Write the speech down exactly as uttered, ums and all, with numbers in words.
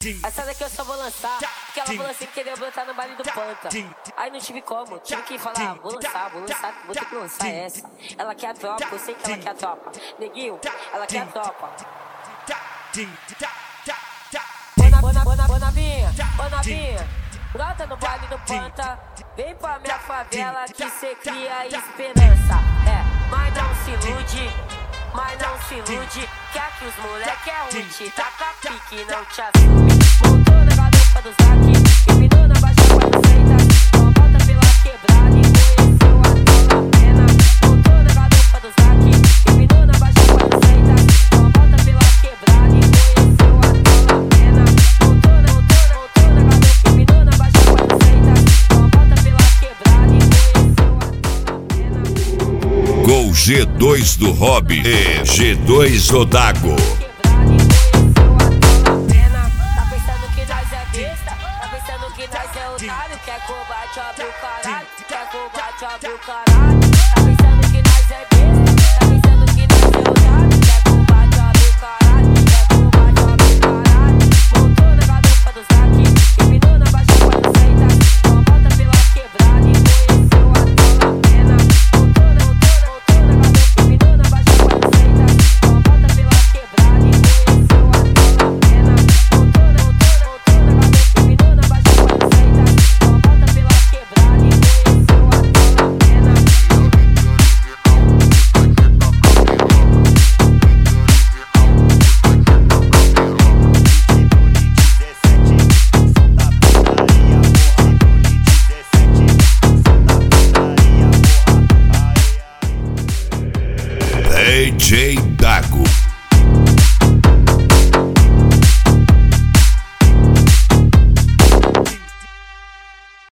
Essa daqui eu só vou lançar, porque ela falou assim que queria brotar no baile do Panta. Aí não tive como, tive que falar, vou lançar, vou lançar, vou ter que lançar essa. Ela quer a tropa, eu sei que ela quer a tropa. Neguinho, ela quer a tropa. Ô na, ô na, ô Navinha, ô Navinha, brota no baile do Panta. Vem pra minha favela que cê cria esperança. É, mas não se ilude, mas não se ilude, que aqui os moleque é ruim, te taca pique, não te assume. Montou na garupa do Zac, empinou na baixa quando senta, só volta pela quebrada e conheceu a toda pena. Montou na garupa do Zac, empinou na baixa quando senta, só volta pela quebrada e conheceu a toda pena. Montou na, montou na, montou na garupa, empinou na baixa quando senta, só volta pela quebrada e conheceu a toda pena. Gol G dois do Hobby e G dois Odago. Tá pensando que nós é besta? Tá pensando que nós é otário? Quer combate, abre o caralho. Quer combate, abre o caralho.